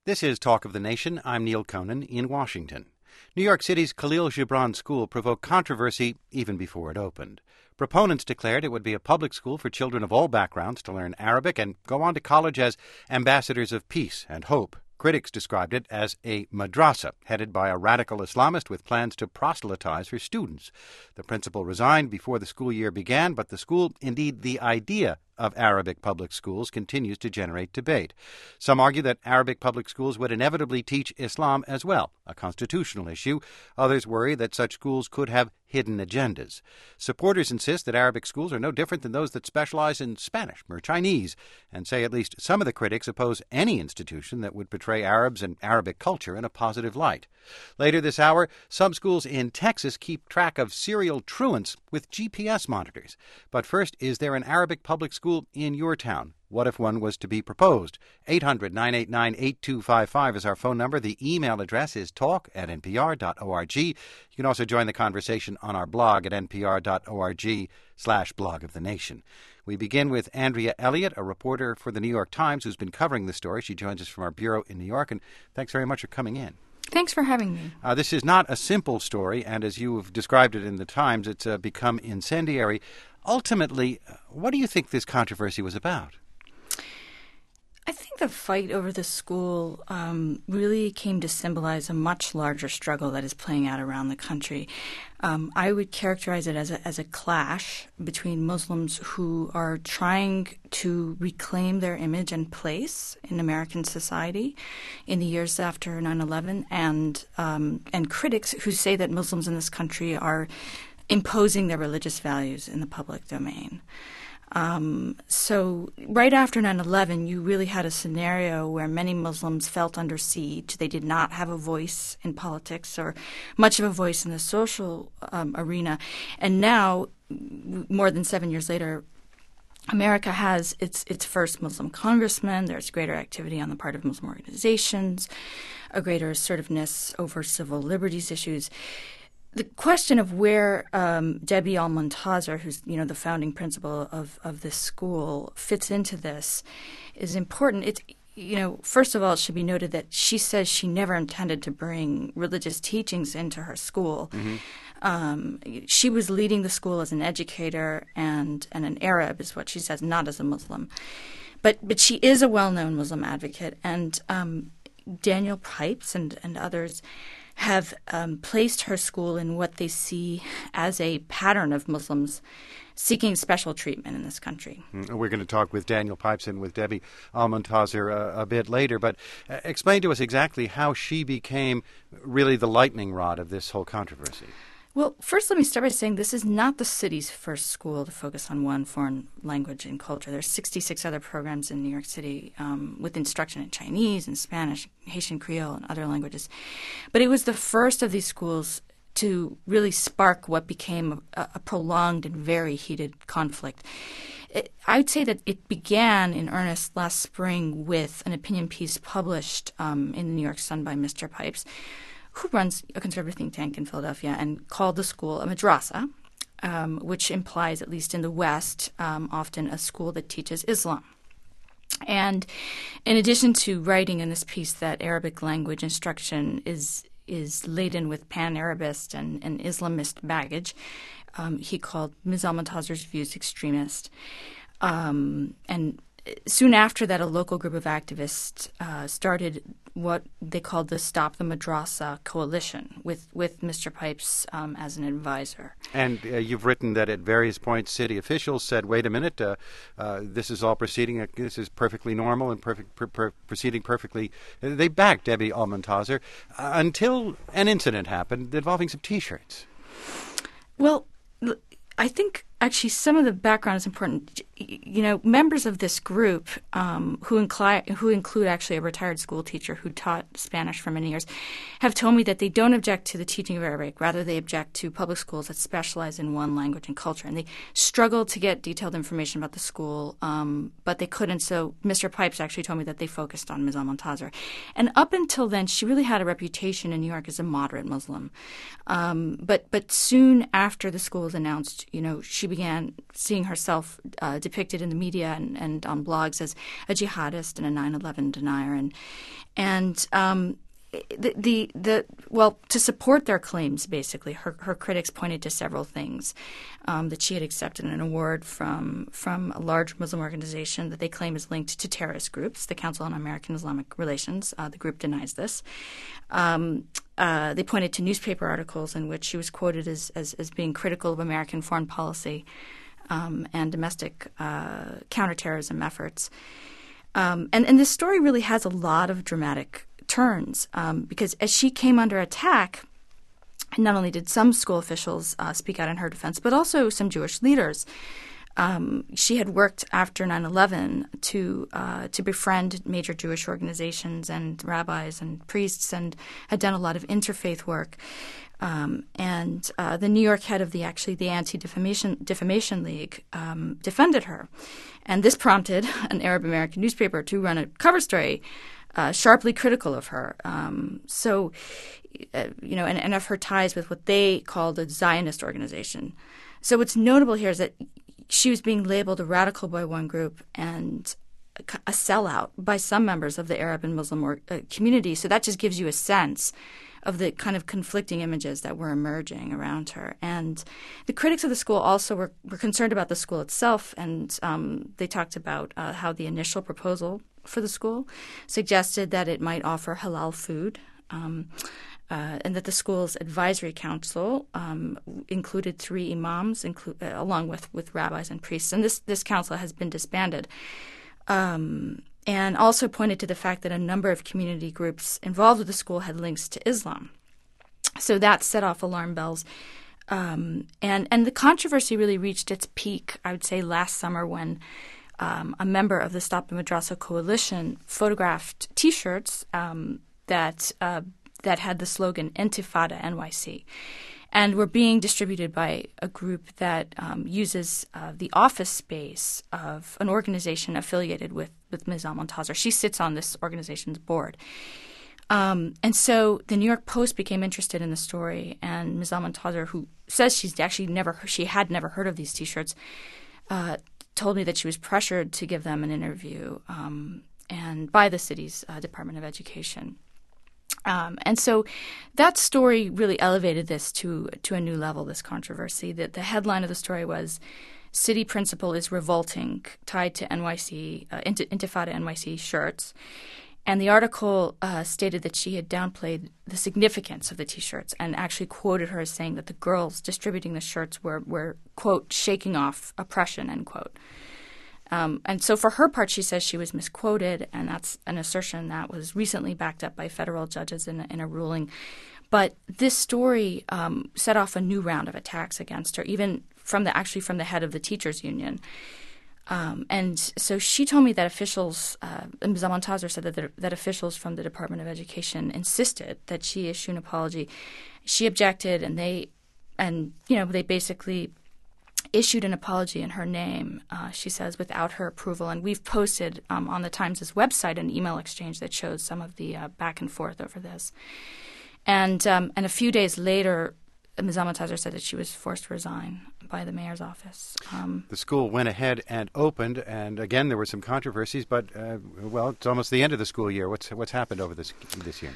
This is Talk of the Nation. I'm Neil Conan in Washington. New York City's Khalil Gibran School provoked controversy even before it opened. Proponents declared it would be a public school for children of all backgrounds to learn Arabic and go on to college as ambassadors of peace and hope. Critics described it as a madrasa, headed by a radical Islamist with plans to proselytize her students. The principal resigned before the school year began, but the school, indeed the idea of Arabic public schools, continues to generate debate. Some argue that Arabic public schools would inevitably teach Islam as well, a constitutional issue. Others worry that such schools could have hidden agendas. Supporters insist that Arabic schools are no different than those that specialize in Spanish or Chinese, and say at least some of the critics oppose any institution that would portray Arabs and Arabic culture in a positive light. Later this hour, some schools in Texas keep track of serial truants with GPS monitors. But first, is there an Arabic public school in your town? What if one was to be proposed? 800-989-8255 is our phone number. The email address is talk@npr.org. You can also join the conversation on our blog at npr.org/blog of the nation. We begin with Andrea Elliott, a reporter for the New York Times who's been covering the story. She joins us from our bureau in New York, and thanks very much for coming in. Thanks for having me. This is not a simple story, and as you have described it in the Times, it's become incendiary. Ultimately, what do you think this controversy was about? I think the fight over the school really came to symbolize a much larger struggle that is playing out around the country. I would characterize it as a clash between Muslims who are trying to reclaim their image and place in American society in the years after 9/11, and critics who say that Muslims in this country are imposing their religious values in the public domain. So right after 9/11, you really had a scenario where many Muslims felt under siege. They did not have a voice in politics or much of a voice in the social arena. And now, more than 7 years later, America has its first Muslim congressman. There's greater activity on the part of Muslim organizations, a greater assertiveness over civil liberties issues. The question of where Debbie Almontazar, who's the founding principal of this school, fits into this is important. It's first of all, it should be noted that she says she never intended to bring religious teachings into her school. Mm-hmm. She was leading the school as an educator and an Arab, is what she says, not as a Muslim. But she is a well-known Muslim advocate, and Daniel Pipes and others have placed her school in what they see as a pattern of Muslims seeking special treatment in this country. We're going to talk with Daniel Pipes and with Debbie Almontazar a bit later, but explain to us exactly how she became really the lightning rod of this whole controversy. Well, first let me start by saying this is not the city's first school to focus on one foreign language and culture. There's 66 other programs in New York City with instruction in Chinese and Spanish, Haitian Creole, and other languages. But it was the first of these schools to really spark what became a prolonged and very heated conflict. I'd say that it began in earnest last spring with an opinion piece published in the New York Sun by Mr. Pipes, who runs a conservative think tank in Philadelphia, and called the school a madrasa, which implies, at least in the West, often a school that teaches Islam. And in addition to writing in this piece that Arabic language instruction is laden with pan-Arabist and Islamist baggage, he called Ms. Almontazar's views extremist. And soon after that, a local group of activists started what they called the Stop the Madrasa Coalition with Mr. Pipes as an advisor. And you've written that at various points city officials said, wait a minute, this is all proceeding, this is perfectly normal and proceeding perfectly. They backed Debbie Almontazar until an incident happened involving some T-shirts. Well, I think actually some of the background is important. Members of this group who include actually a retired school teacher who taught Spanish for many years have told me that they don't object to the teaching of Arabic. Rather, they object to public schools that specialize in one language and culture. And they struggled to get detailed information about the school, but they couldn't. So Mr. Pipes actually told me that they focused on Ms. Almontazar. And up until then, she really had a reputation in New York as a moderate Muslim. But soon after the school was announced, she began seeing herself depicted in the media and on blogs as a jihadist and a 9/11 denier, and to support their claims, basically, her critics pointed to several things. That she had accepted an award from a large Muslim organization that they claim is linked to terrorist groups, the Council on American Islamic Relations. The group denies this. They pointed to newspaper articles in which she was quoted as being critical of American foreign policy and domestic counterterrorism efforts. And this story really has a lot of dramatic turns because as she came under attack, not only did some school officials speak out in her defense, but also some Jewish leaders. She had worked after 9/11 to befriend major Jewish organizations and rabbis and priests, and had done a lot of interfaith work. And the New York head of the Anti-Defamation League defended her, and this prompted an Arab American newspaper to run a cover story sharply critical of her. And of her ties with what they called a Zionist organization. So what's notable here is that she was being labeled a radical by one group and a sellout by some members of the Arab and Muslim community. So that just gives you a sense of the kind of conflicting images that were emerging around her. And the critics of the school also were concerned about the school itself, and they talked about how the initial proposal for the school suggested that it might offer halal food, and that the school's advisory council included 3 imams, along with rabbis and priests. And this council has been disbanded. And also pointed to the fact that a number of community groups involved with the school had links to Islam. So that set off alarm bells. And the controversy really reached its peak, I would say, last summer when a member of the Stop the Madrasa Coalition photographed T-shirts that had the slogan Intifada NYC, and were being distributed by a group that uses the office space of an organization affiliated with Ms. Almontazar. She sits on this organization's board. And so the New York Post became interested in the story, and Ms. Almontazar, who says she had never heard of these T-shirts, told me that she was pressured to give them an interview and by the city's Department of Education. And so that story really elevated this to a new level, this controversy. The headline of the story was, "City Principal is Revolting, Tied to NYC, Intifada NYC Shirts." And the article stated that she had downplayed the significance of the T-shirts and actually quoted her as saying that the girls distributing the shirts were quote, shaking off oppression, end quote. And so for her part, she says she was misquoted, and that's an assertion that was recently backed up by federal judges in a ruling. But this story set off a new round of attacks against her, even from the head of the teachers union. And so she told me that officials, Ms. Almontazar said that officials from the Department of Education insisted that she issue an apology. She objected, and they basically issued an apology in her name, she says, without her approval. And we've posted on the Times' website an email exchange that shows some of the back and forth over this. And a few days later, Ms. Almontazar said that she was forced to resign by the mayor's office. The school went ahead and opened, and again there were some controversies. But it's almost the end of the school year. What's happened over this year?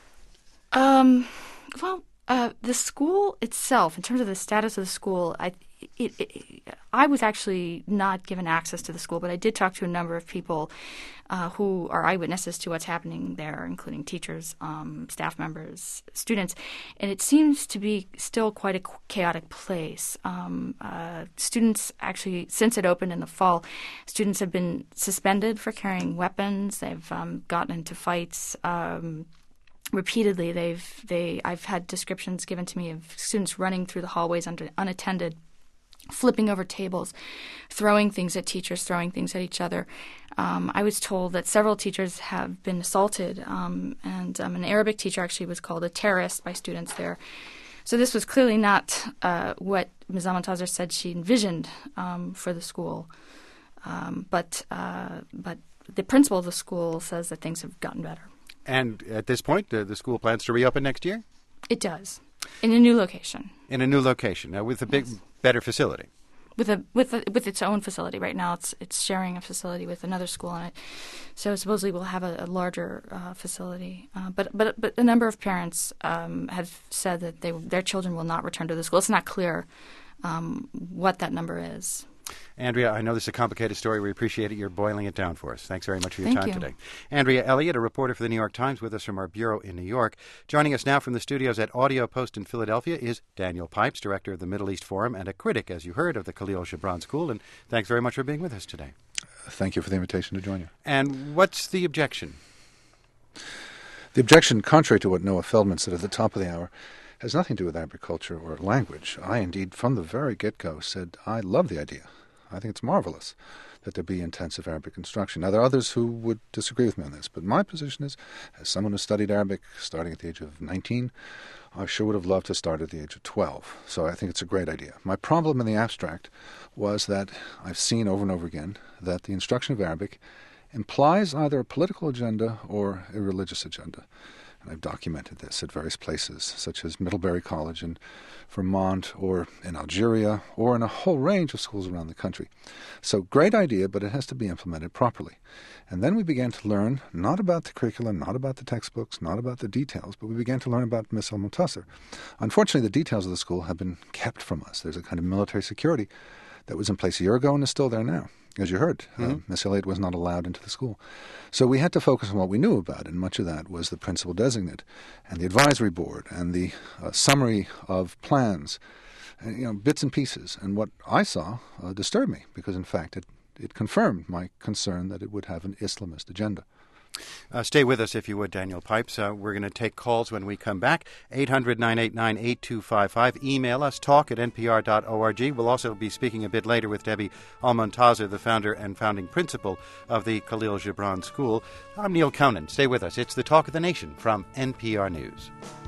The school itself, in terms of the status of the school, I was actually not given access to the school, but I did talk to a number of people who are eyewitnesses to what's happening there, including teachers, staff members, students. And it seems to be still quite a chaotic place. Students actually, since it opened in the fall, students have been suspended for carrying weapons. They've gotten into fights. Repeatedly, I've had descriptions given to me of students running through the hallways unattended, flipping over tables, throwing things at teachers, throwing things at each other. I was told that several teachers have been assaulted, and an Arabic teacher actually was called a terrorist by students there. So this was clearly not what Ms. Almontazar said she envisioned for the school. But the principal of the school says that things have gotten better. And at this point, the school plans to reopen next year? It does, in a new location. In a new location, now with a better facility. with its own facility. Right now, it's sharing a facility with another school on it. So supposedly we'll have a larger facility. But a number of parents have said that their children will not return to the school. It's not clear what that number is. Andrea, I know this is a complicated story. We appreciate it. You're boiling it down for us. Thanks very much for your time today. Andrea Elliott, a reporter for the New York Times, with us from our bureau in New York. Joining us now from the studios at Audio Post in Philadelphia is Daniel Pipes, director of the Middle East Forum and a critic, as you heard, of the Khalil Gibran School. And thanks very much for being with us today. Thank you for the invitation to join you. And what's the objection? The objection, contrary to what Noah Feldman said at the top of the hour, has nothing to do with agriculture or language. I, indeed, from the very get-go, said I love the idea. I think it's marvelous that there be intensive Arabic instruction. Now, there are others who would disagree with me on this, but my position is, as someone who studied Arabic starting at the age of 19, I sure would have loved to start at the age of 12. So I think it's a great idea. My problem in the abstract was that I've seen over and over again that the instruction of Arabic implies either a political agenda or a religious agenda. And I've documented this at various places, such as Middlebury College in Vermont, or in Algeria, or in a whole range of schools around the country. So great idea, but it has to be implemented properly. And then we began to learn not about the curriculum, not about the textbooks, not about the details, but we began to learn about Miss Al-Muntasir. Unfortunately, the details of the school have been kept from us. There's a kind of military security that was in place a year ago and is still there now. As you heard, Miss Elliott was not allowed into the school. So we had to focus on what we knew about, and much of that was the principal designate and the advisory board and the summary of plans, bits and pieces. And what I saw disturbed me because, in fact, it confirmed my concern that it would have an Islamist agenda. Stay with us, if you would, Daniel Pipes. We're going to take calls when we come back. 800-989-8255. Email us, talk@npr.org. We'll also be speaking a bit later with Debbie Al-Muntasir, the founder and founding principal of the Khalil Gibran School. I'm Neil Conan. Stay with us. It's the Talk of the Nation from NPR News.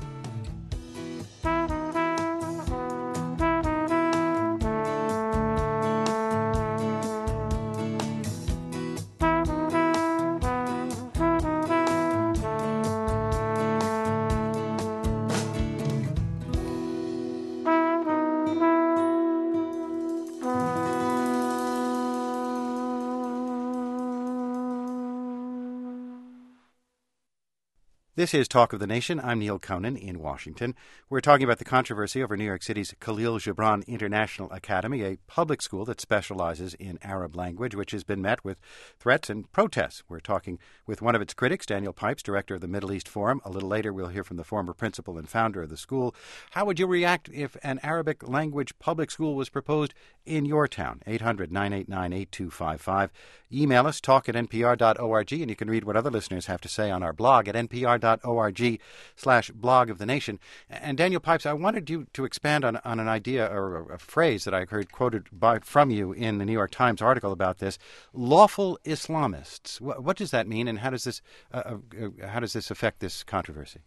This is Talk of the Nation. I'm Neil Conan in Washington. We're talking about the controversy over New York City's Khalil Gibran International Academy, a public school that specializes in Arab language, which has been met with threats and protests. We're talking with one of its critics, Daniel Pipes, director of the Middle East Forum. A little later, we'll hear from the former principal and founder of the school. How would you react if an Arabic language public school was proposed in your town? 800-989-8255. Email us, talk@npr.org, and you can read what other listeners have to say on our blog at npr.org/blog of the nation. And Daniel Pipes, I wanted you to expand on an idea or a phrase that I heard quoted from you in the New York Times article about this: lawful Islamists. What does that mean, and how does this affect this controversy?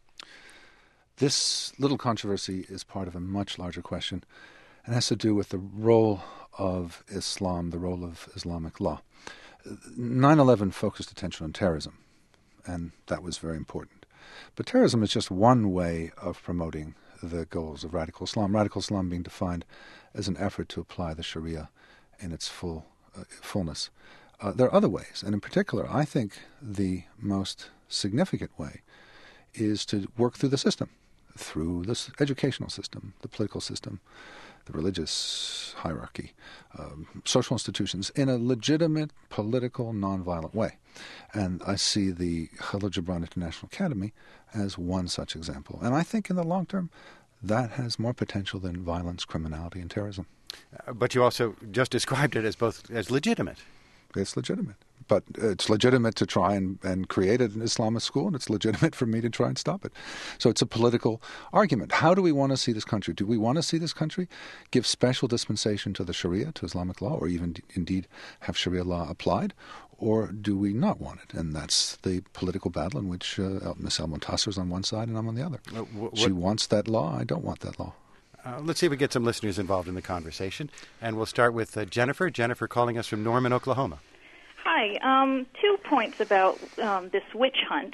This little controversy is part of a much larger question and has to do with the role of Islam, the role of Islamic law. 9/11 focused attention on terrorism, and that was very important. But terrorism is just one way of promoting the goals of radical Islam. Radical Islam being defined as an effort to apply the Sharia in its fullness. There are other ways, and in particular, I think the most significant way is to work through the system, through the educational system, the political system, the religious hierarchy, social institutions, in a legitimate, political, nonviolent way. And I see the Khalil Gibran International Academy as one such example. And I think in the long term, that has more potential than violence, criminality, and terrorism. But you also just described it as legitimate. It's legitimate. But it's legitimate to try and create an Islamist school, and it's legitimate for me to try and stop it. So it's a political argument. How do we want to see this country? Do we want to see this country give special dispensation to the Sharia, to Islamic law, or even indeed have Sharia law applied? Or do we not want it? And that's the political battle in which Ms. Al-Muntasir is on one side and I'm on the other. She wants that law. I don't want that law. Let's see if we get some listeners involved in the conversation. And we'll start with Jennifer. Jennifer calling us from Norman, Oklahoma. Hi. 2 points about this witch hunt.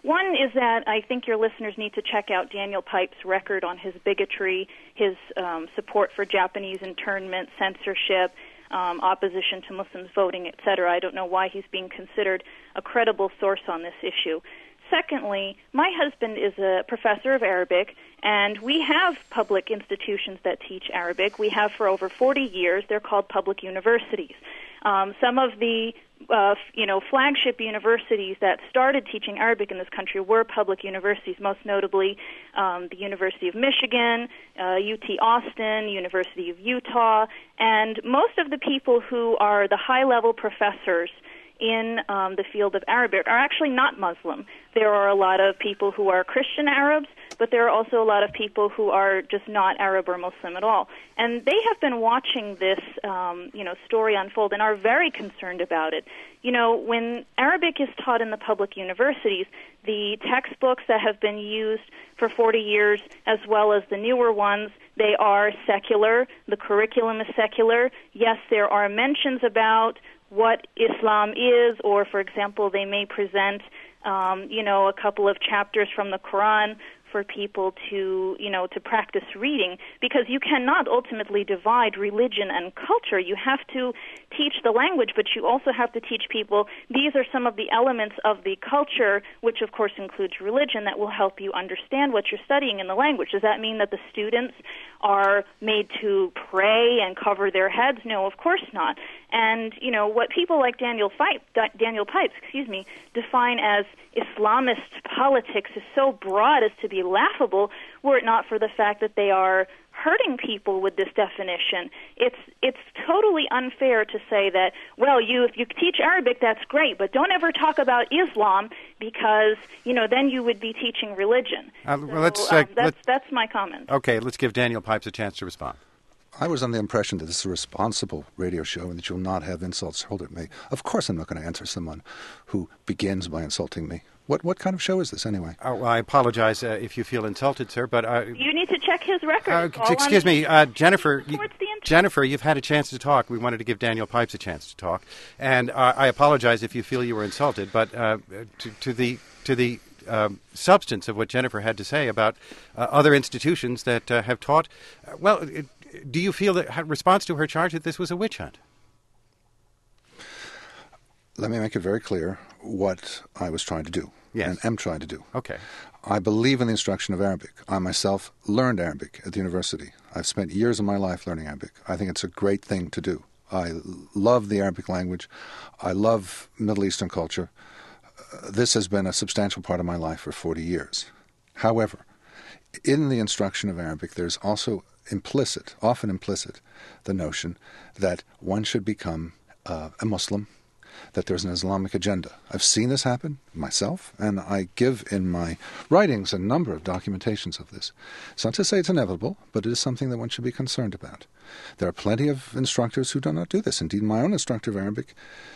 One is that I think your listeners need to check out Daniel Pipe's record on his bigotry, his support for Japanese internment, censorship, opposition to Muslims voting, etc. I don't know why he's being considered a credible source on this issue. Secondly, my husband is a professor of Arabic, and we have public institutions that teach Arabic. We have for over 40 years. They're called public universities. Some of the flagship universities that started teaching Arabic in this country were public universities, most notably the University of Michigan, UT Austin, University of Utah, and most of the people who are the high-level professors in the field of Arabic are actually not Muslim. There are a lot of people who are Christian Arabs, but there are also a lot of people who are just not Arab or Muslim at all. And they have been watching this, story unfold and are very concerned about it. You know, when Arabic is taught in the public universities, the textbooks that have been used for 40 years, as well as the newer ones, they are secular. The curriculum is secular. Yes, there are mentions about what Islam is, or, for example, they may present, a couple of chapters from the Quran for people to practice reading, because you cannot ultimately divide religion and culture. You have to teach the language, but you also have to teach people these are some of the elements of the culture, which of course includes religion, that will help you understand what you're studying in the language. Does that mean that the students are made to pray and cover their heads? No, of course not. And, what people like Daniel Pipes, define as Islamist politics is so broad as to be laughable, were it not for the fact that they are hurting people with this definition. It's totally unfair to say that, well, if you teach Arabic, that's great, but don't ever talk about Islam because, then you would be teaching religion. That's my comment. Okay, let's give Daniel Pipes a chance to respond. I was under the impression that this is a responsible radio show and that you'll not have insults hurled at me. Of course I'm not going to answer someone who begins by insulting me. What kind of show is this, anyway? Oh, well, I apologize if you feel insulted, sir, but... you need to check his record. Excuse me, Jennifer, Jennifer, you've had a chance to talk. We wanted to give Daniel Pipes a chance to talk. And I apologize if you feel you were insulted, but to the substance of what Jennifer had to say about other institutions that have taught... do you feel that response to her charge that this was a witch hunt? Let me make it very clear what I was trying to do and am trying to do. Okay. I believe in the instruction of Arabic. I myself learned Arabic at the university. I've spent years of my life learning Arabic. I think it's a great thing to do. I love the Arabic language. I love Middle Eastern culture. This has been a substantial part of my life for 40 years. However, in the instruction of Arabic, there's also often implicit, the notion that one should become a Muslim, that there's an Islamic agenda. I've seen this happen myself, and I give in my writings a number of documentations of this. It's not to say it's inevitable, but it is something that one should be concerned about. There are plenty of instructors who do not do this. Indeed, my own instructor of Arabic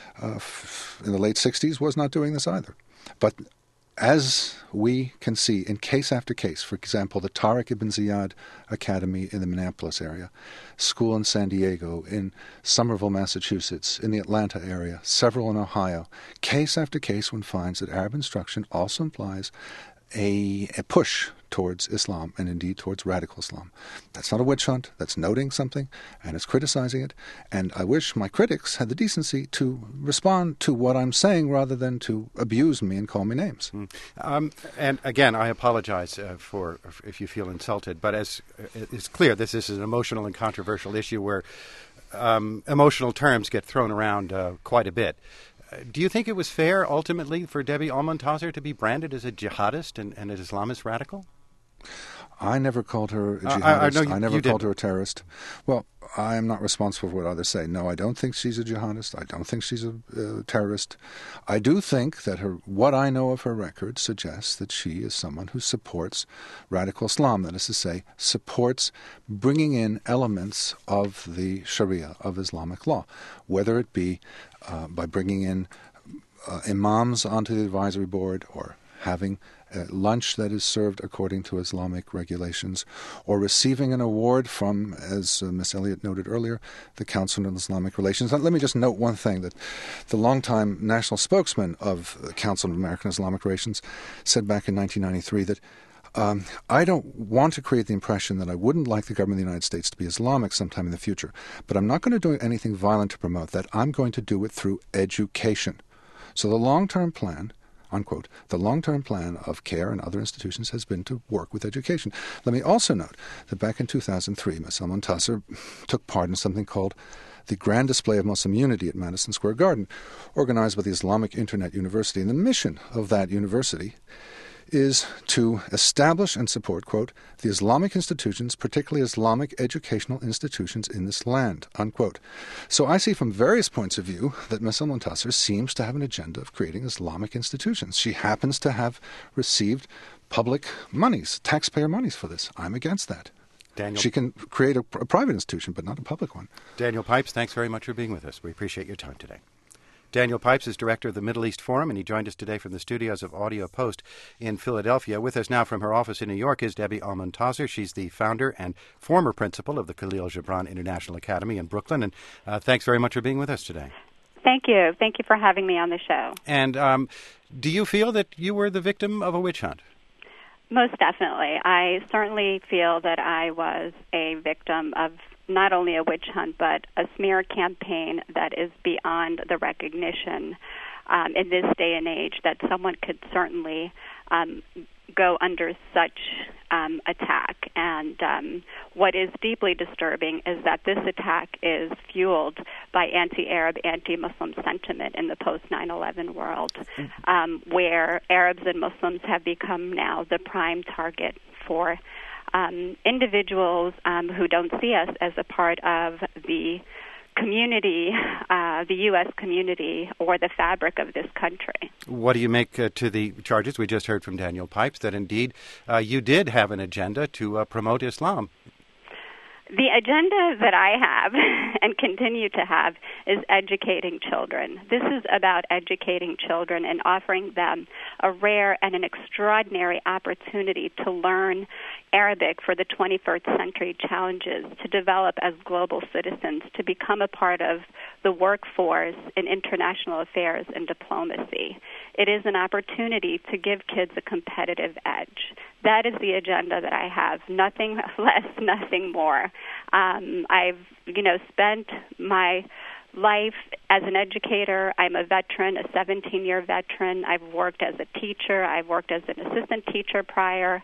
in the late 60s was not doing this either. But as we can see in case after case, for example, the Tariq ibn Ziyad Academy in the Minneapolis area, school in San Diego, in Somerville, Massachusetts, in the Atlanta area, several in Ohio, case after case one finds that Arab instruction also implies a push towards Islam and indeed towards radical Islam. That's not a witch hunt. That's noting something and it's criticizing it. And I wish my critics had the decency to respond to what I'm saying rather than to abuse me and call me names. And again, I apologize for if you feel insulted, but as it's clear, this is an emotional and controversial issue where emotional terms get thrown around quite a bit. Do you think it was fair, ultimately, for Debbie Almontazer to be branded as a jihadist and an Islamist radical? I never called her a jihadist. I never called her a terrorist. Well, I am not responsible for what others say. No, I don't think she's a jihadist. I don't think she's a terrorist. I do think that what I know of her record suggests that she is someone who supports radical Islam, that is to say, supports bringing in elements of the Sharia, of Islamic law, whether it be by bringing in imams onto the advisory board or having lunch that is served according to Islamic regulations, or receiving an award from, as Ms. Elliott noted earlier, the Council on Islamic Relations. And let me just note one thing, that the longtime national spokesman of the Council on American Islamic Relations said back in 1993 that I don't want to create the impression that I wouldn't like the government of the United States to be Islamic sometime in the future, but I'm not going to do anything violent to promote that. I'm going to do it through education. So the long-term plan, unquote, the long-term plan of CARE and other institutions has been to work with education. Let me also note that back in 2003, Ms. Al-Montasser took part in something called the Grand Display of Muslim Unity at Madison Square Garden, organized by the Islamic Internet University. And the mission of that university is to establish and support, quote, the Islamic institutions, particularly Islamic educational institutions in this land, unquote. So I see from various points of view that Ms. Al-Montasser seems to have an agenda of creating Islamic institutions. She happens to have received public monies, taxpayer monies for this. I'm against that. Daniel, she can create a private institution, but not a public one. Daniel Pipes, thanks very much for being with us. We appreciate your time today. Daniel Pipes is director of the Middle East Forum, and he joined us today from the studios of Audio Post in Philadelphia. With us now from her office in New York is Debbie Al-Montasser. She's the founder and former principal of the Khalil Gibran International Academy in Brooklyn. And thanks very much for being with us today. Thank you. Thank you for having me on the show. And do you feel that you were the victim of a witch hunt? Most definitely. I certainly feel that I was a victim of not only a witch hunt, but a smear campaign that is beyond the recognition in this day and age that someone could certainly go under such attack. And what is deeply disturbing is that this attack is fueled by anti-Arab, anti-Muslim sentiment in the post-9/11 world, where Arabs and Muslims have become now the prime target for individuals who don't see us as a part of the community, the U.S. community, or the fabric of this country. What do you make to the charges we just heard from Daniel Pipes that indeed you did have an agenda to promote Islam? The agenda that I have and continue to have is educating children. This is about educating children and offering them a rare and an extraordinary opportunity to learn Arabic for the 21st century challenges, to develop as global citizens, to become a part of the workforce in international affairs and diplomacy. It is an opportunity to give kids a competitive edge. That is the agenda that I have. Nothing less, nothing more. I've, spent my life as an educator. I'm a veteran, a 17-year veteran. I've worked as a teacher. I've worked as an assistant teacher prior,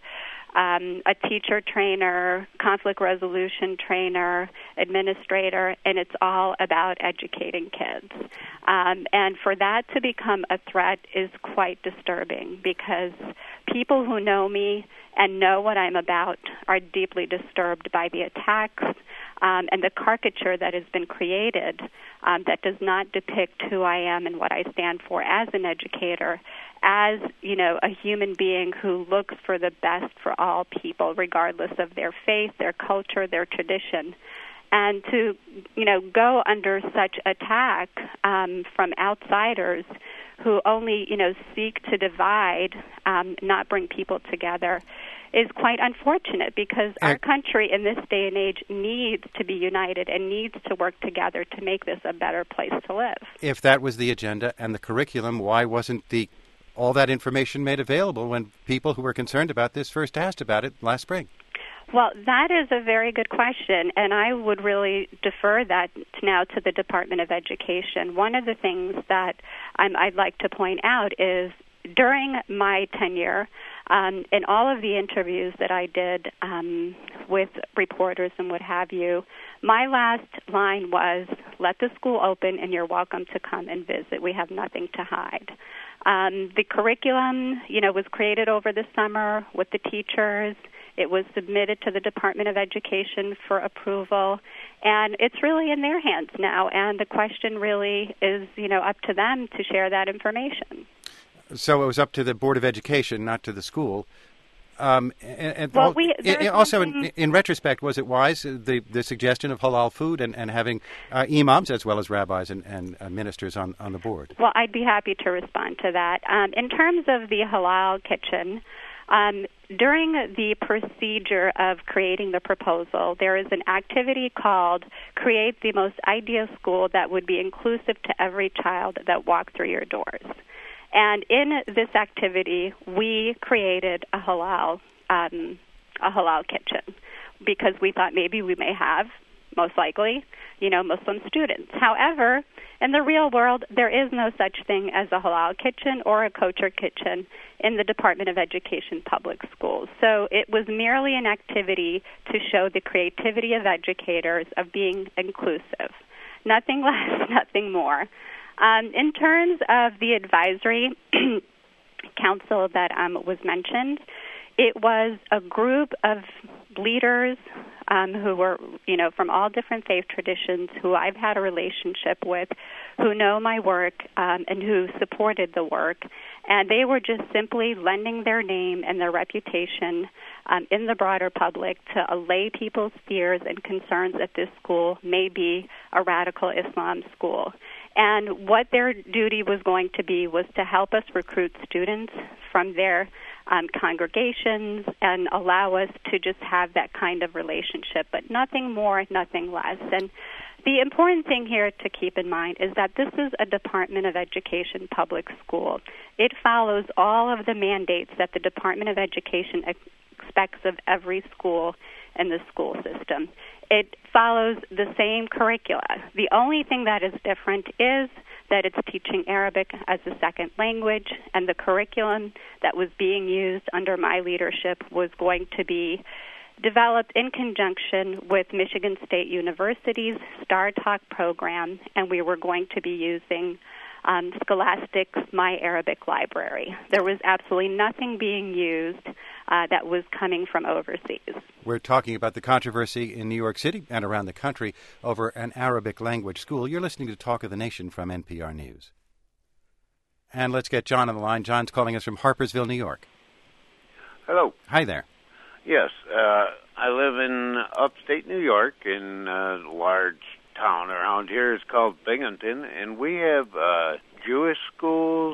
a teacher trainer, conflict resolution trainer, administrator, and it's all about educating kids. And for that to become a threat is quite disturbing because people who know me and know what I'm about are deeply disturbed by the attacks and the caricature that has been created that does not depict who I am and what I stand for as an educator, as, a human being who looks for the best for all people, regardless of their faith, their culture, their tradition. And to, go under such attack from outsiders who only, seek to divide, not bring people together, is quite unfortunate because our country in this day and age needs to be united and needs to work together to make this a better place to live. If that was the agenda and the curriculum, why wasn't all that information made available when people who were concerned about this first asked about it last spring? Well, that is a very good question, and I would really defer that now to the Department of Education. One of the things that I'd like to point out is during my tenure, in all of the interviews that I did with reporters and what have you, my last line was, let the school open and you're welcome to come and visit. We have nothing to hide. The curriculum, was created over the summer with the teachers. It was submitted to the Department of Education for approval, and it's really in their hands now, and the question really is, up to them to share that information. So it was up to the Board of Education, not to the school. Also, in retrospect, was it wise, the suggestion of halal food and having imams as well as rabbis and ministers on the board? Well, I'd be happy to respond to that. In terms of the halal kitchen, during the procedure of creating the proposal, there is an activity called Create the Most Ideal School that would be inclusive to every child that walks through your doors. And in this activity, we created a halal kitchen because we thought maybe we may have, most likely, Muslim students. However, in the real world, there is no such thing as a halal kitchen or a kosher kitchen in the Department of Education public schools. So it was merely an activity to show the creativity of educators of being inclusive. Nothing less, nothing more. In terms of the advisory council that was mentioned, it was a group of leaders who were, from all different faith traditions, who I've had a relationship with, who know my work and who supported the work. And they were just simply lending their name and their reputation in the broader public to allay people's fears and concerns that this school may be a radical Islam school. And what their duty was going to be was to help us recruit students from their congregations and allow us to just have that kind of relationship, but nothing more, nothing less. And the important thing here to keep in mind is that this is a Department of Education public school. It follows all of the mandates that the Department of Education expects of every school in the school system. It follows the same curricula. The only thing that is different is that it's teaching Arabic as a second language, and the curriculum that was being used under my leadership was going to be developed in conjunction with Michigan State University's StarTalk program, and we were going to be using Scholastic's My Arabic Library. There was absolutely nothing being used that was coming from overseas. We're talking about the controversy in New York City and around the country over an Arabic language school. You're listening to Talk of the Nation from NPR News. And let's get John on the line. John's calling us from Harpersville, New York. Hello. Hi there. Yes, I live in upstate New York in a large town around here. It's called Binghamton, and we have Jewish schools,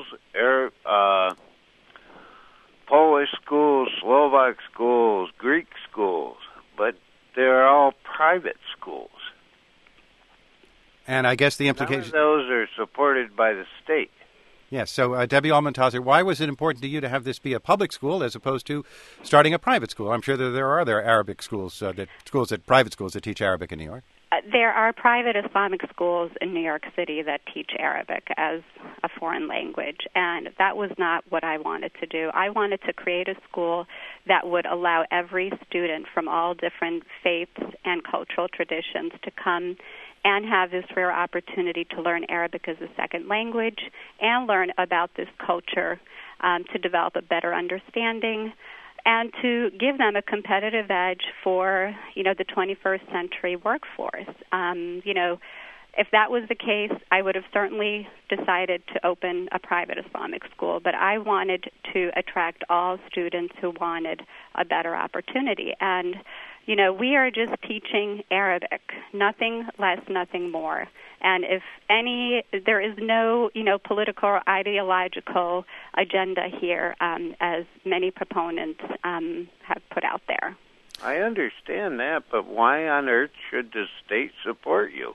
Polish schools, Slovak schools, Greek schools, but they're all private schools. And I guess the implication... None of those are supported by the state. Yes, so Debbie Almontazer, why was it important to you to have this be a public school as opposed to starting a private school? I'm sure that there are other Arabic schools, private schools that teach Arabic in New York. There are private Islamic schools in New York City that teach Arabic as a foreign language, and that was not what I wanted to do. I wanted to create a school that would allow every student from all different faiths and cultural traditions to come and have this rare opportunity to learn Arabic as a second language and learn about this culture to develop a better understanding and to give them a competitive edge for, the 21st century workforce. If that was the case, I would have certainly decided to open a private Islamic school, but I wanted to attract all students who wanted a better opportunity. And we are just teaching Arabic, nothing less, nothing more. And there is no, political or ideological agenda here, as many proponents have put out there. I understand that, but why on earth should the state support you?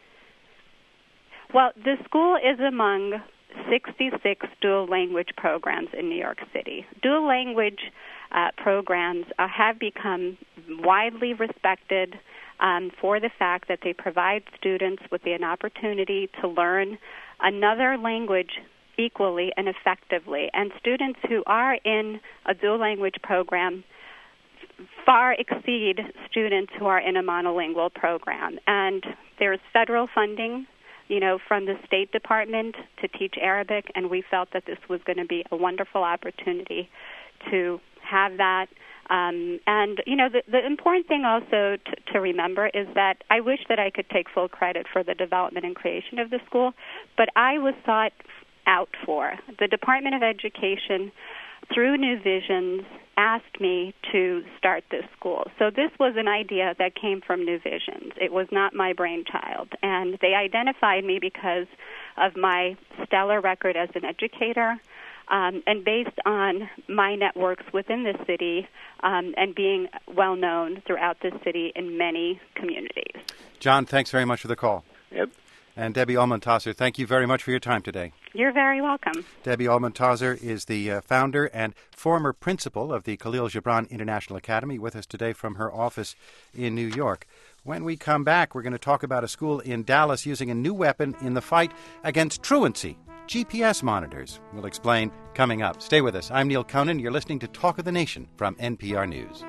Well, the school is among 66 dual language programs in New York City. Dual language programs have become widely respected for the fact that they provide students with an opportunity to learn another language equally and effectively. And students who are in a dual language program far exceed students who are in a monolingual program. And there's federal funding from the State Department to teach Arabic, and we felt that this was going to be a wonderful opportunity to have that. The important thing also to remember is that I wish that I could take full credit for the development and creation of the school, but I was sought out for. The Department of Education through New Visions, asked me to start this school. So this was an idea that came from New Visions. It was not my brainchild. And they identified me because of my stellar record as an educator, and based on my networks within the city and being well known throughout the city in many communities. John, thanks very much for the call. Yep. And Debbie Allman-Tosser, thank you very much for your time today. You're very welcome. Debbie Allman-Tosser is the founder and former principal of the Khalil Gibran International Academy, with us today from her office in New York. When we come back, we're going to talk about a school in Dallas using a new weapon in the fight against truancy, GPS monitors. We'll explain coming up. Stay with us. I'm Neil Conan. You're listening to Talk of the Nation from NPR News.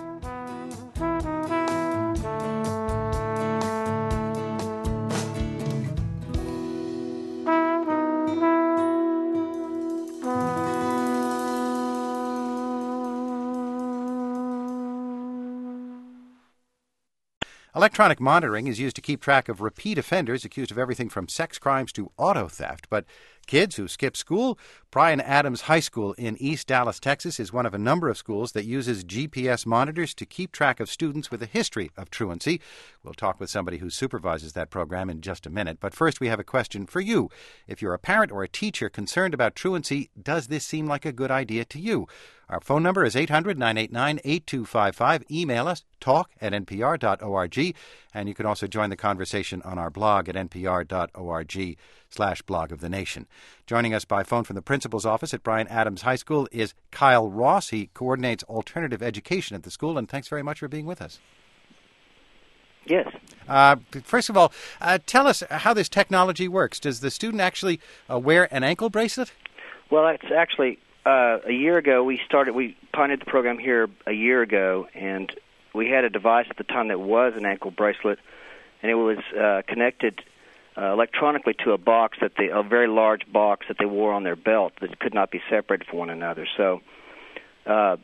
Electronic monitoring is used to keep track of repeat offenders accused of everything from sex crimes to auto theft. But kids who skip school, Bryan Adams High School in East Dallas, Texas, is one of a number of schools that uses GPS monitors to keep track of students with a history of truancy. We'll talk with somebody who supervises that program in just a minute. But first, we have a question for you. If you're a parent or a teacher concerned about truancy, does this seem like a good idea to you? Our phone number is 800-989-8255. Email us, talk@npr.org. And you can also join the conversation on our blog at npr.org/blog of the nation. Joining us by phone from the principal's office at Bryan Adams High School is Kyle Ross. He coordinates alternative education at the school, and thanks very much for being with us. Yes. First of all, tell us how this technology works. Does the student actually wear an ankle bracelet? Well, it's actually a year ago we pioneered the program here a year ago, and we had a device at the time that was an ankle bracelet, and it was connected electronically to a box a very large box that they wore on their belt that could not be separated from one another. So that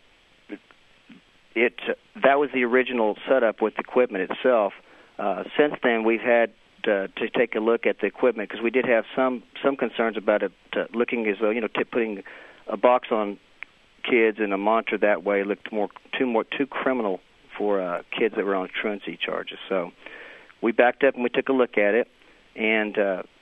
was the original setup with the equipment itself. Since then, we've had to take a look at the equipment because we did have some concerns about it looking as though putting a box on kids and a monitor that way looked too criminal for kids that were on truancy charges. So we backed up and we took a look at it, and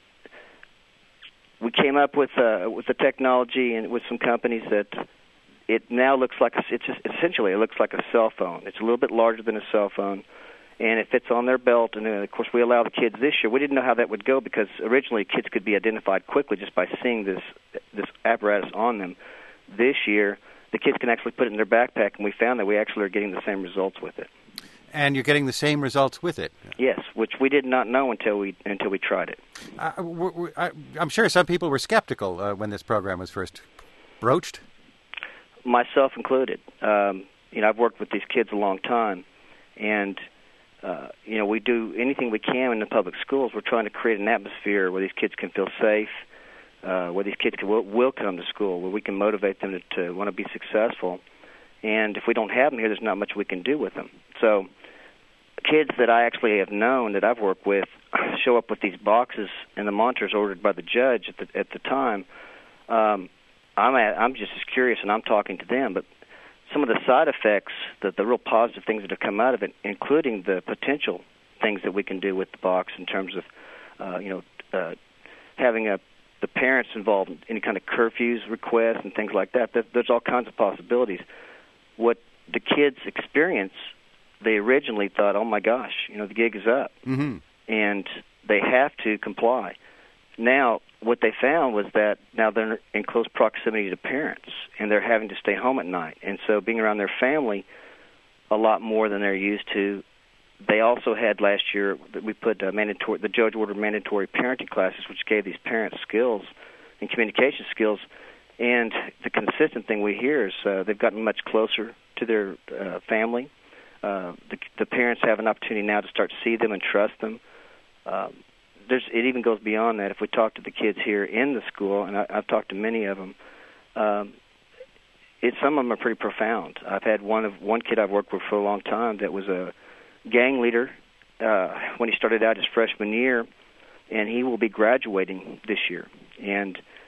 we came up with the technology and with some companies that it now looks like essentially it looks like a cell phone. It's a little bit larger than a cell phone, and it fits on their belt. And of course, we allow the kids this year. We didn't know how that would go because originally kids could be identified quickly just by seeing this apparatus on them. This year, the kids can actually put it in their backpack, and we found that we actually are getting the same results with it. And you're getting the same results with it? Yes, which we did not know until we tried it. I'm sure some people were skeptical when this program was first broached. Myself included. I've worked with these kids a long time, and we do anything we can in the public schools. We're trying to create an atmosphere where these kids can feel safe, where these kids will come to school, where we can motivate them to want to be successful. And if we don't have them here, there's not much we can do with them. So kids that I actually have known that I've worked with show up with these boxes and the monitors ordered by the judge at the time. I'm just as curious, and I'm talking to them, but some of the side effects, the real positive things that have come out of it, including the potential things that we can do with the box in terms of, having the parents involved in any kind of curfews, requests, and things like that. There's all kinds of possibilities. What the kids experience, they originally thought, oh my gosh, the gig is up, and they have to comply. Now, what they found was that now they're in close proximity to parents, and they're having to stay home at night. And so being around their family a lot more than they're used to. They also had last year, we put the judge ordered mandatory parenting classes, which gave these parents skills and communication skills. And the consistent thing we hear is they've gotten much closer to their family. The parents have an opportunity now to start to see them and trust them. It even goes beyond that. If we talk to the kids here in the school, and I've talked to many of them, some of them are pretty profound. I've had one kid I've worked with for a long time that was a gang leader when he started out his freshman year, and he will be graduating this year. And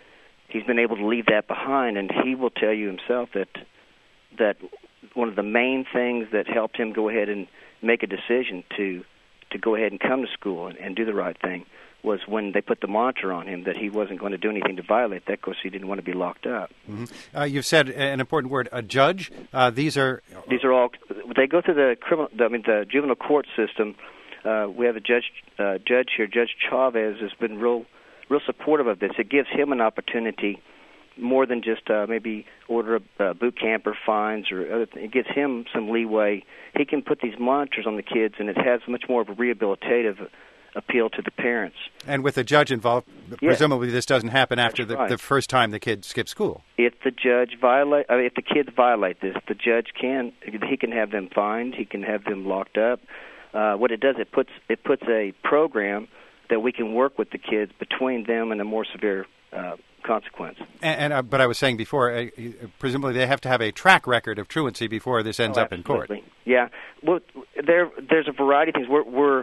he's been able to leave that behind, and he will tell you himself that one of the main things that helped him go ahead and make a decision to go ahead and come to school and do the right thing was when they put the monitor on him that he wasn't going to do anything to violate that because he didn't want to be locked up. Mm-hmm. You've said an important word, a judge. These are all, they go through the juvenile court system. We have a judge here, Judge Chavez, has been real supportive of this. It gives him an opportunity more than just maybe order a boot camp or fines or other things. It gives him some leeway. He can put these monitors on the kids, and it has much more of a rehabilitative appeal to the parents. And with the judge involved, presumably this doesn't happen after the first time the kid skips school. If the kids violate this, the judge can have them fined. He can have them locked up. What it does, it puts a program that we can work with the kids between them and a more severe consequence. But I was saying before, presumably they have to have a track record of truancy before this ends up in court. Yeah. Well, there's a variety of things.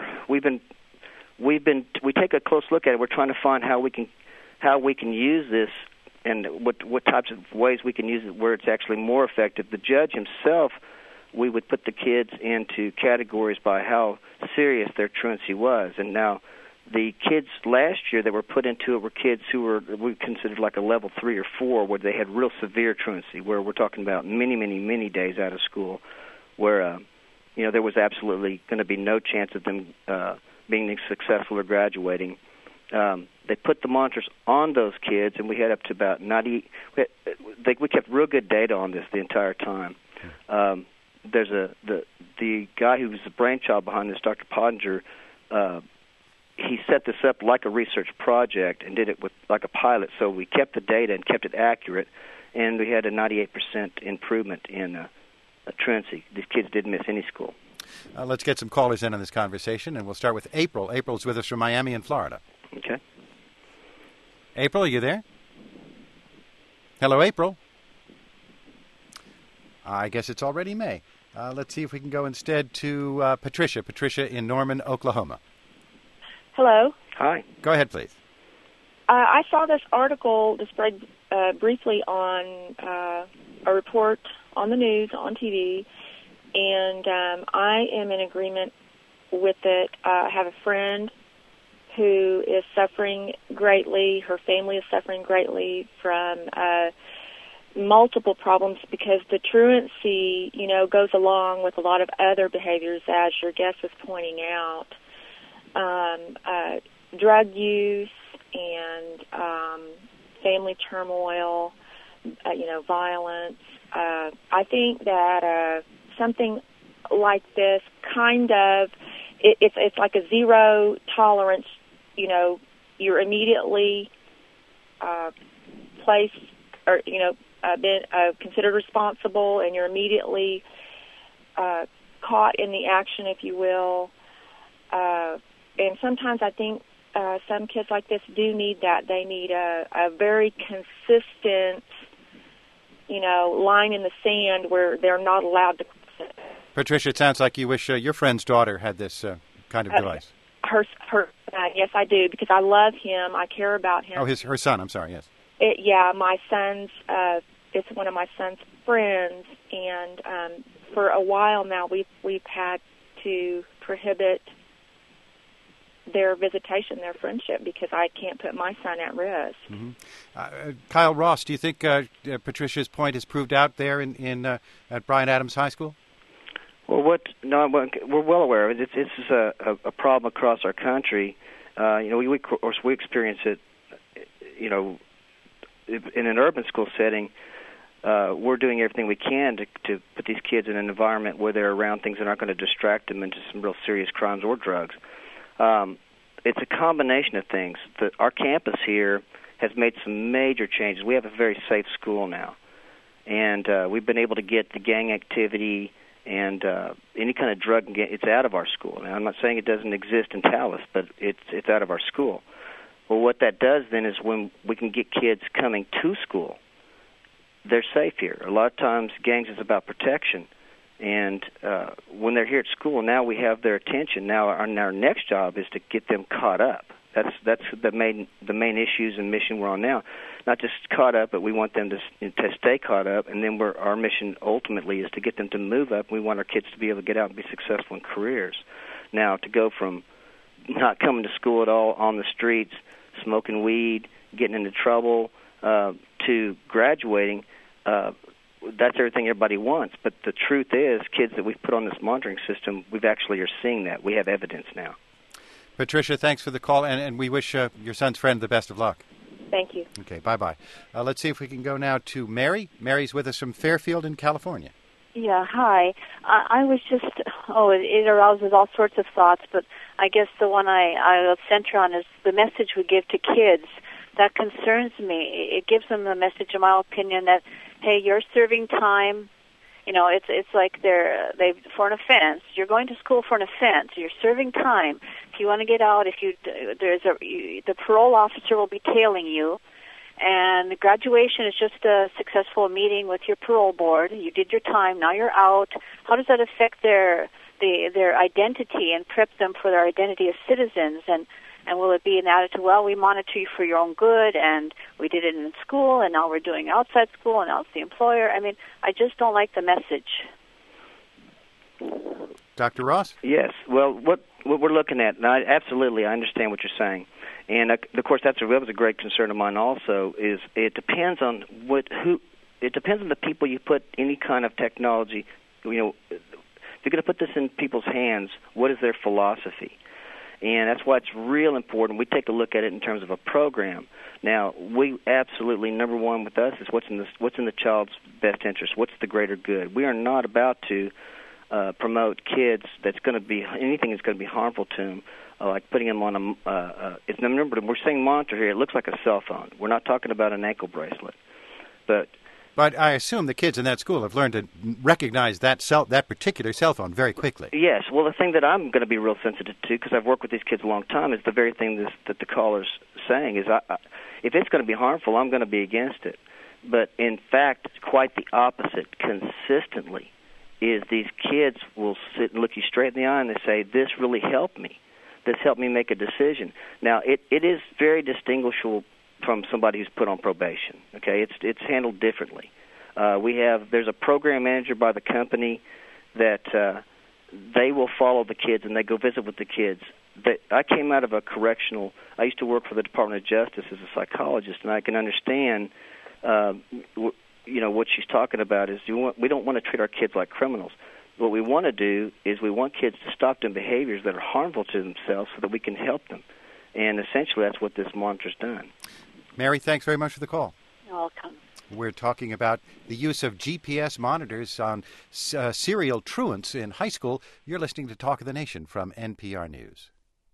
We take a close look at it. We're trying to find how we can use this and what types of ways we can use it where it's actually more effective. The judge himself, we would put the kids into categories by how serious their truancy was. And now the kids last year that were put into it were kids who we considered like a level 3 or 4, where they had real severe truancy, where we're talking about many, many, many days out of school, where there was absolutely going to be no chance of them being successful or graduating. They put the monitors on those kids, and we had up to about 90. We kept real good data on this the entire time. There's the guy who was the brainchild behind this, Dr. Pottinger. He set this up like a research project and did it with like a pilot. So we kept the data and kept it accurate, and we had a 98% improvement in truancy. These kids didn't miss any school. Let's get some callers in on this conversation, and we'll start with April. April's with us from Miami in Florida. Okay. April, are you there? Hello, April. I guess it's already May. Let's see if we can go instead to Patricia. Patricia in Norman, Oklahoma. Hello. Hi. Go ahead, please. I saw this article displayed briefly on a report on the news, on TV, and I am in agreement with it. I have a friend who is suffering greatly. Her family is suffering greatly from multiple problems because the truancy, goes along with a lot of other behaviors, as your guest was pointing out. Drug use and family turmoil, violence. I think that something like this it's like a zero tolerance. You're immediately placed or been considered responsible, and you're immediately caught in the action, if you will. And sometimes I think some kids like this do need that. They need a very consistent, line in the sand where they're not allowed to. Patricia, it sounds like you wish your friend's daughter had this kind of device. Her yes, I do, because I love him. I care about him. Oh, her son. I'm sorry. Yes. My son's. It's one of my son's friends, and for a while now, we've had to prohibit their visitation, their friendship, because I can't put my son at risk. Mm-hmm. Kyle Ross, do you think Patricia's point is proved out there at Bryan Adams High School? Well, we're well aware of it. This is a problem across our country. We experience it. In an urban school setting, we're doing everything we can to put these kids in an environment where they're around things that aren't going to distract them into some real serious crimes or drugs. It's a combination of things. Our campus here has made some major changes. We have a very safe school now, and we've been able to get the gang activity and any kind of drug. It's out of our school. Now, I'm not saying it doesn't exist in Taos, but it's out of our school. Well, what that does then is when we can get kids coming to school, they're safe here. A lot of times, gangs is about protection. And when they're here at school, now we have their attention. Now our next job is to get them caught up. That's the main issues and mission we're on now. not just caught up, but we want them to stay caught up. And then our mission ultimately is to get them to move up. We want our kids to be able to get out and be successful in careers. Now, to go from not coming to school at all, on the streets, smoking weed, getting into trouble, to graduating, that's everything everybody wants. But the truth is, kids that we've put on this monitoring system, we've actually are seeing that. We have evidence now. Patricia, thanks for the call, and we wish your son's friend the best of luck. Thank you. Okay, bye-bye. Let's see if we can go now to Mary. Mary's with us from Fairfield in California. Yeah, hi. I was just, it arouses all sorts of thoughts, but I guess the one I'll center on is the message we give to kids. That concerns me. It gives them the message, in my opinion, that, hey, you're serving time. You know, it's like they for an offense. You're going to school for an offense. You're serving time. If you want to get out, the parole officer will be tailing you, and graduation is just a successful meeting with your parole board. You did your time. Now you're out. How does that affect their identity and prep them for their identity as citizens? And will it be an attitude, well, we monitor you for your own good, and we did it in school, and now we're doing it outside school, and now it's the employer? I mean, I just don't like the message. Dr. Ross? Yes. Well, what we're looking at, and I understand what you're saying. And, of course, that was a great concern of mine also, is it depends on it depends on the people you put any kind of technology. You know, if you're going to put this in people's hands, what is their philosophy? And that's why it's real important. We take a look at it in terms of a program. Now, we absolutely, number one with us is what's in the child's best interest. What's the greater good? We are not about to promote kids that's going to be anything that's going to be harmful to them, like putting them on remember, we're saying monitor here. It looks like a cell phone. We're not talking about an ankle bracelet, But I assume the kids in that school have learned to recognize that particular cell phone very quickly. Yes. Well, the thing that I'm going to be real sensitive to, because I've worked with these kids a long time, is the very thing that the caller's saying is, if it's going to be harmful, I'm going to be against it. But in fact, it's quite the opposite. Consistently, is these kids will sit and look you straight in the eye and they say, "This really helped me. This helped me make a decision." Now, it is very distinguishable from somebody who's put on probation. Okay, it's handled differently. There's a program manager by the company that they will follow the kids and they go visit with the kids. I came out of I used to work for the Department of Justice as a psychologist, and I can understand, what she's talking about is we don't want to treat our kids like criminals. What we want to do is we want kids to stop doing behaviors that are harmful to themselves so that we can help them. And essentially that's what this monitor's done. Mary, thanks very much for the call. You're welcome. We're talking about the use of GPS monitors on serial truants in high school. You're listening to Talk of the Nation from NPR News.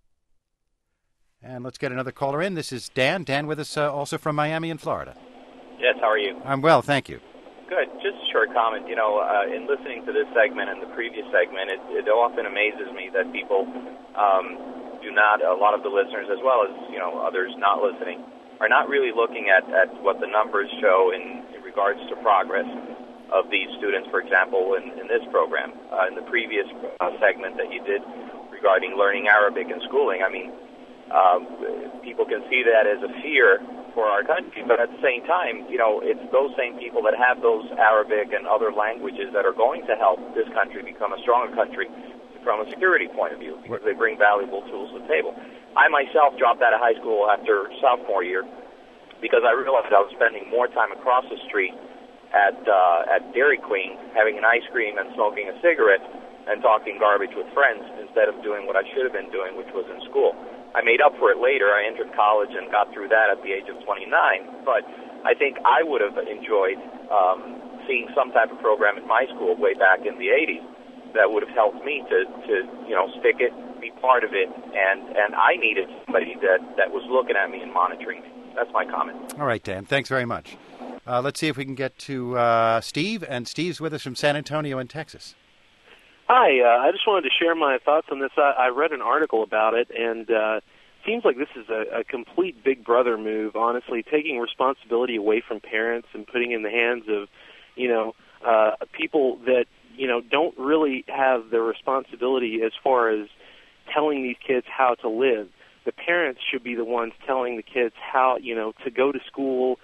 And let's get another caller in. This is Dan. Dan with us also from Miami in Florida. Yes, how are you? I'm well, thank you. Good. Just a short comment. In listening to this segment and the previous segment, it often amazes me that people do not, a lot of the listeners as well as, others not listening, are not really looking at what the numbers show in regards to progress of these students, for example, in this program. In the previous segment that you did regarding learning Arabic and schooling, people can see that as a fear for our country, but at the same time, it's those same people that have those Arabic and other languages that are going to help this country become a stronger country from a security point of view, because they bring valuable tools to the table. I myself dropped out of high school after sophomore year because I realized I was spending more time across the street at Dairy Queen having an ice cream and smoking a cigarette and talking garbage with friends instead of doing what I should have been doing, which was in school. I made up for it later. I entered college and got through that at the age of 29, but I think I would have enjoyed seeing some type of program in my school way back in the 80s that would have helped me to stick it, be part of it, and I needed somebody that was looking at me and monitoring me. That's my comment. All right, Dan. Thanks very much. Let's see if we can get to Steve, and Steve's with us from San Antonio in Texas. Hi, I just wanted to share my thoughts on this. I read an article about it, and it seems like this is a complete Big Brother move, honestly, taking responsibility away from parents and putting it in the hands of, people that, don't really have the responsibility as far as telling these kids how to live. The parents should be the ones telling the kids how, to go to school,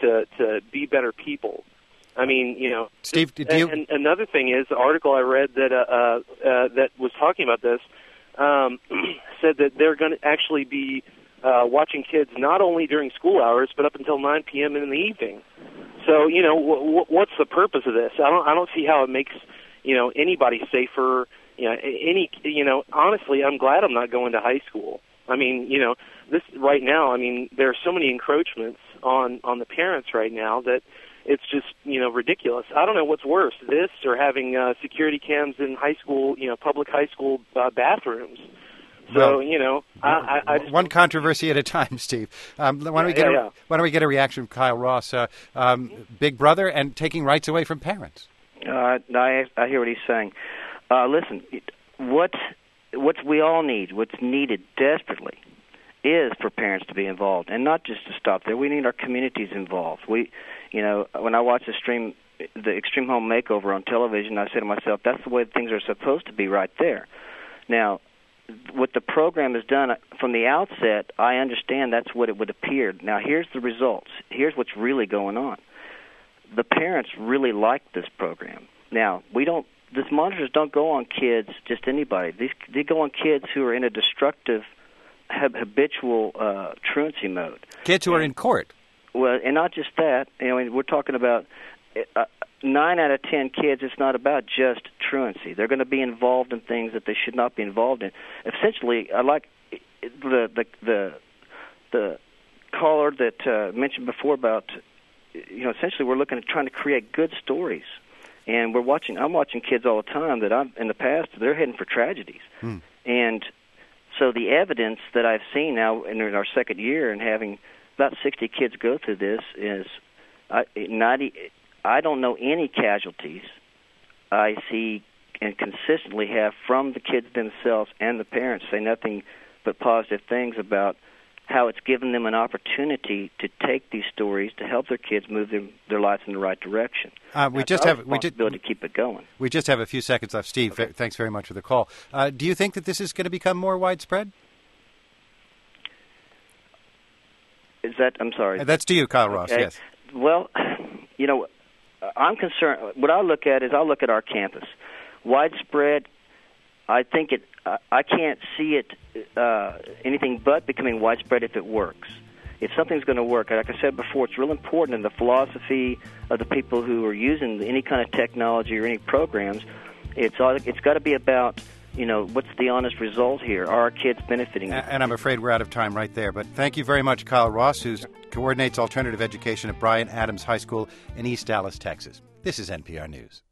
to be better people. I mean, you know, Steve, and another thing is the article I read that was talking about this said that they're going to actually be watching kids not only during school hours but up until 9 p.m. in the evening. So, you know, what's the purpose of this? I don't see how it makes, you know, anybody safer. Honestly, I'm glad I'm not going to high school. I mean, you know, this right now, I mean, there are so many encroachments on the parents right now that it's just, you know, ridiculous. I don't know what's worse, this or having security cams in high school, you know, public high school bathrooms. So, you know, I just, one controversy at a time, Steve. Why don't we get a reaction from Kyle Ross, Big Brother and taking rights away from parents? I hear what he's saying. Listen, what we all need, what's needed desperately, is for parents to be involved, and not just to stop there. We need our communities involved. You know, when I watch the Extreme Home Makeover on television, I say to myself, that's the way things are supposed to be right there. Now, what the program has done from the outset, I understand that's what it would appear. Now, here's the results. Here's what's really going on. The parents really like this program. Now, these monitors don't go on kids, just anybody. They go on kids who are in a destructive, habitual truancy mode. Kids who are in court. Well, and not just that. You know, we're talking about 9 out of 10 kids. It's not about just truancy. They're going to be involved in things that they should not be involved in. Essentially, I like the caller that mentioned before about, you know, essentially we're looking at trying to create good stories. And I'm watching kids all the time that in the past, they're heading for tragedies. And so the evidence that I've seen now in our second year and having about 60 kids go through this is I don't know any casualties I see and consistently have from the kids themselves and the parents say nothing but positive things about how it's given them an opportunity to take these stories to help their kids move their lives in the right direction. We just have to keep it going. We just have a few seconds left, Steve. Okay. Thanks very much for the call. Do you think that this is going to become more widespread? I'm sorry. That's to you, Kyle Ross. Okay. Yes. Well, you know, I'm concerned. What I look at our campus. Widespread. I think I can't see it anything but becoming widespread if it works. If something's going to work, like I said before, it's real important in the philosophy of the people who are using any kind of technology or any programs. It's got to be about, you know, what's the honest result here? Are our kids benefiting? And I'm afraid we're out of time right there. But thank you very much, Kyle Ross, who coordinates alternative education at Bryan Adams High School in East Dallas, Texas. This is NPR News.